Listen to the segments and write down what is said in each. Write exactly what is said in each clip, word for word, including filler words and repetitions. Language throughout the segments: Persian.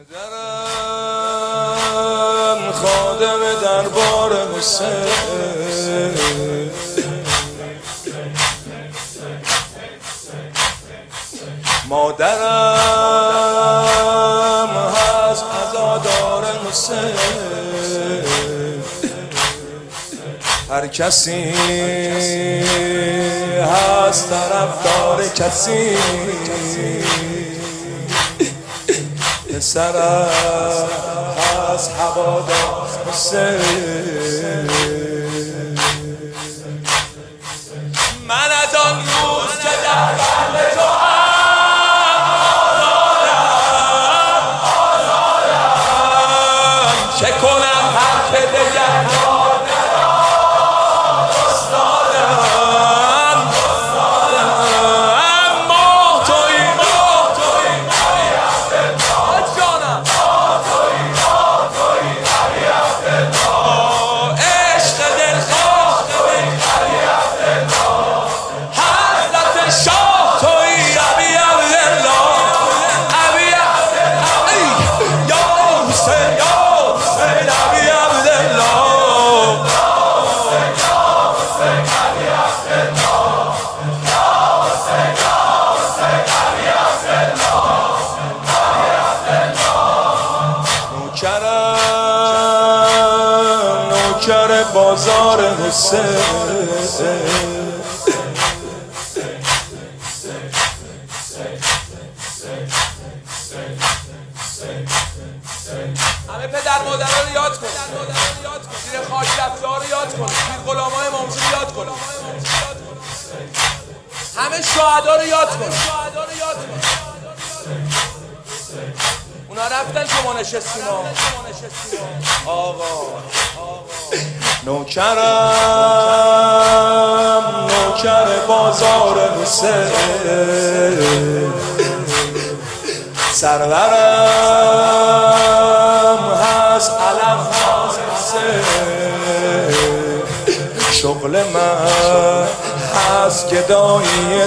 پدرم خادم دربار حسین، مادرم هست عزادار حسین. هر کسی هست طرفدار کسی، پسرم هست هوادار حسین. من از آن روز که در بند تو آزادم آزادم چه کنم حرف دگر نوکر بازار حسین. همه پدر مادرها رو یاد کن، زیر خاک رفته‌ها رو یاد کن، پیر غلامای امامزاده رو یاد کن، همه شهدا رو یاد کن. اونا رفتن شما نشستیم آقا. نوکرم نوکر بازار حسین، سرورم هست علم حسین. شغل من هست گدایی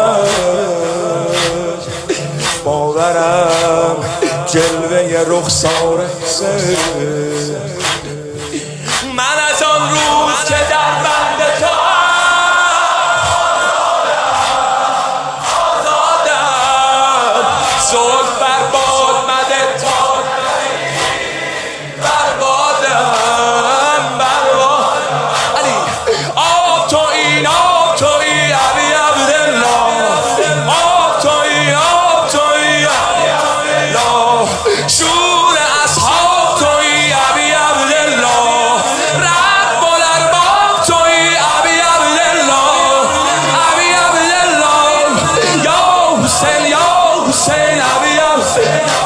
درج، باورم جلوه رخسار حسین. من از آن روز که در بند تو آزادم زلف بر باد مده تا بربادم بربادم علی آب تویی آب تویی علی عبدالله، آب تویی آب تویی علی عبدالله، شور اصحاب تویی علی عبدالله، رب الارباب تویی علی عبدالله، علی عبدالله یا حسین یا حسین علی عبدالله.